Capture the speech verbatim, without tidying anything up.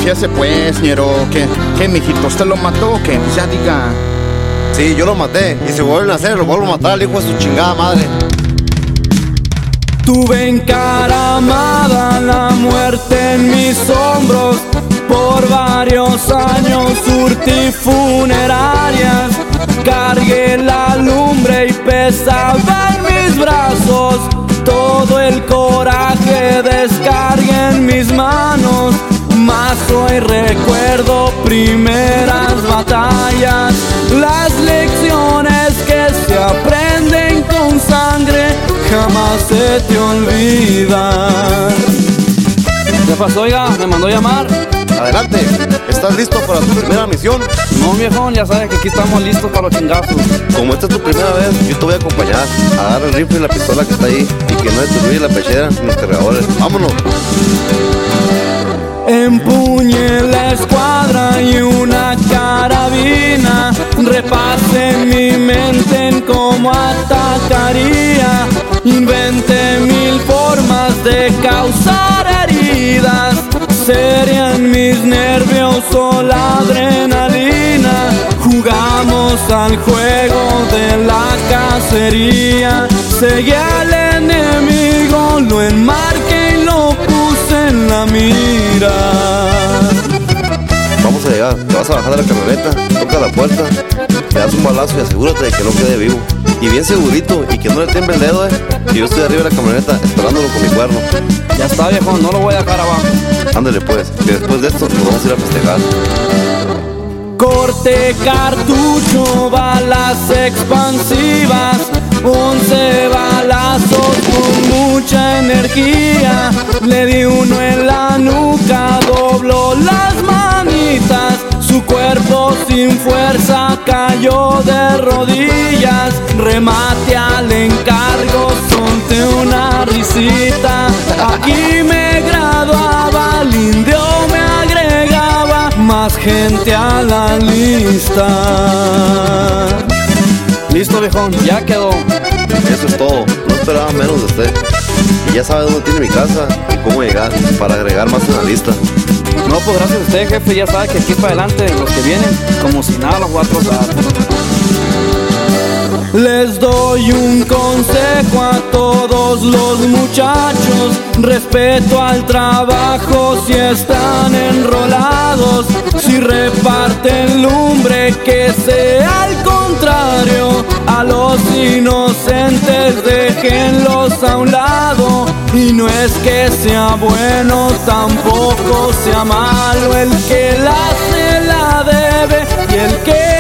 confiese pues, ñero. ¿Qué, qué, mijito? ¿Usted lo mató o qué? Pues ya diga. Sí, yo lo maté. Y si vuelven a hacer, lo vuelvo a matar al hijo de su chingada madre. Tuve encaramada la muerte en mis hombros. Por varios años surtí funerarias. Cargué la lumbre y pesaba en mis brazos. Todo el coraje descargué en mis manos. Mas hoy recuerdo primeras batallas, las lecciones que se aprenden con sangre jamás se te olvidan. ¿Qué pasó, oiga? ¿Me mandó llamar? Adelante, ¿estás listo para tu primera misión? No, viejón, ya sabes que aquí estamos listos para los chingazos. Como esta es tu primera vez, yo te voy a acompañar. Agarra el rifle y la pistola que está ahí y que no destruye la pechera ni los cargadores. ¡Vámonos! Empuñé la escuadra y una carabina. Repasé en mi mente en cómo atacaría. Inventé mil formas de causar heridas. Serían mis nervios o la adrenalina. Jugamos al juego de la cacería. Seguí al enemigo, lo enmarqué y lo puse en la mira. Vamos a llegar, te vas a bajar de la camioneta, toca la puerta, le das un balazo y asegúrate de que no quede vivo. Y bien segurito, y que no le tiemble el dedo, eh. Y yo estoy arriba de la camioneta esperándolo con mi cuerno. Ya está, viejón, no lo voy a dejar abajo. Ándale pues, que después de esto nos vamos a ir a festejar. Corte cartucho, balas expansivas, once balazos con mucha energía. Le di uno en la nuca, dobló las manitas. Su cuerpo sin fuerza cayó de rodillas. Remate al encargo, solté una risita. Aquí me graduaba, el indio me agregaba más gente a la lista. Listo, viejón, ya quedó. Eso es todo, no esperaba menos de usted. Y ya sabe dónde tiene mi casa y cómo llegar para agregar más en la lista. No, pues gracias a usted, jefe, ya sabe que aquí para adelante los que vienen, como si nada, los voy a trozar. Les doy un consejo a todos los muchachos: respeto al trabajo si están enrolados. Si reparten lumbre, que sea al contrario. A los inocentes déjenlos a un lado. Y no es que sea bueno, tampoco sea malo. El que la hace la debe y el que